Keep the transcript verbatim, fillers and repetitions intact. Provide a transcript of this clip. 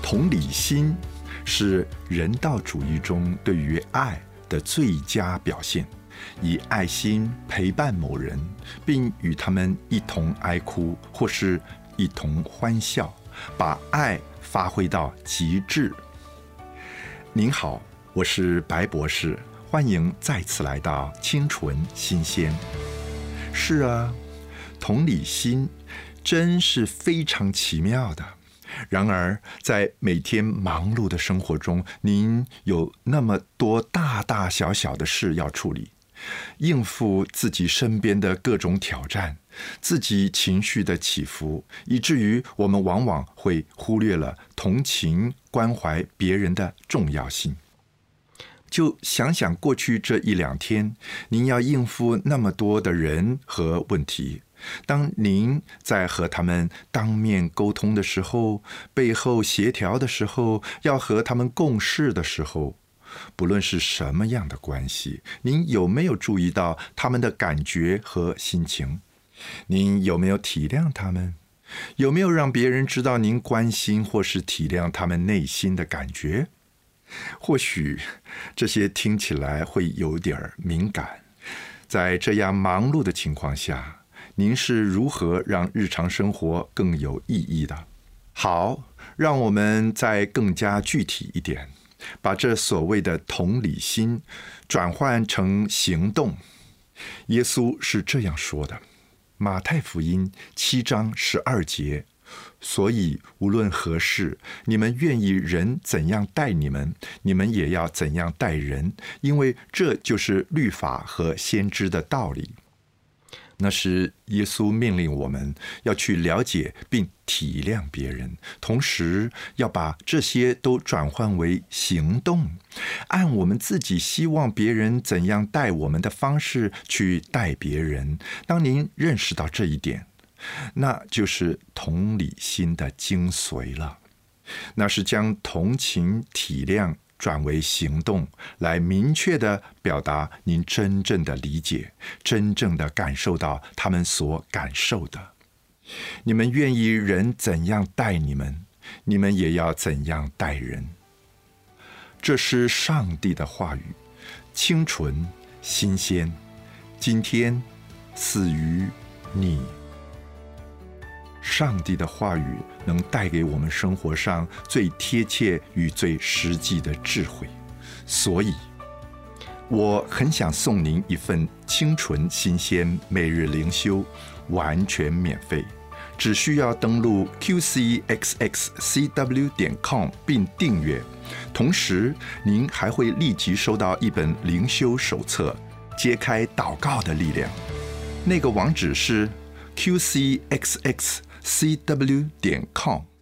同理心是人道主义中对于爱的最佳表现，以爱心陪伴某人，并与他们一同哀哭或是一同欢笑，把爱发挥到极致。您好，我是白博士，欢迎再次来到清纯新鲜。是啊，同理心真是非常奇妙的。然而，在每天忙碌的生活中，您有那么多大大小小的事要处理，应付自己身边的各种挑战，自己情绪的起伏，以至于我们往往会忽略了同情、关怀别人的重要性。就想想过去这一两天，您要应付那么多的人和问题。当您在和他们当面沟通的时候，背后协调的时候，要和他们共事的时候，不论是什么样的关系，您有没有注意到他们的感觉和心情？您有没有体谅他们？有没有让别人知道您关心或是体谅他们内心的感觉？或许这些听起来会有点敏感。在这样忙碌的情况下，您是如何让日常生活更有意义的？好，让我们再更加具体一点，把这所谓的同理心转换成行动。耶稣是这样说的，马太福音七章十二节，所以无论何事，你们愿意人怎样待你们，你们也要怎样待人，因为这就是律法和先知的道理。那时耶稣命令我们要去了解并体谅别人，同时要把这些都转换为行动，按我们自己希望别人怎样待我们的方式去待别人。当您认识到这一点，那就是同理心的精髓了。那是将同情体谅转为行动，来明确地表达您真正的理解，真正地感受到他们所感受的。你们愿意人怎样待你们，你们也要怎样待人。这是上帝的话语，清纯新鲜，今天赐予你。上帝的话语能带给我们生活上最贴切与最实际的智慧，所以我很想送您一份清纯新鲜每日灵修，完全免费，只需要登录 Q C X X C W 点 com 并订阅，同时您还会立即收到一本灵修手册，揭开祷告的力量。那个网址是 Q C X X C W 点 com。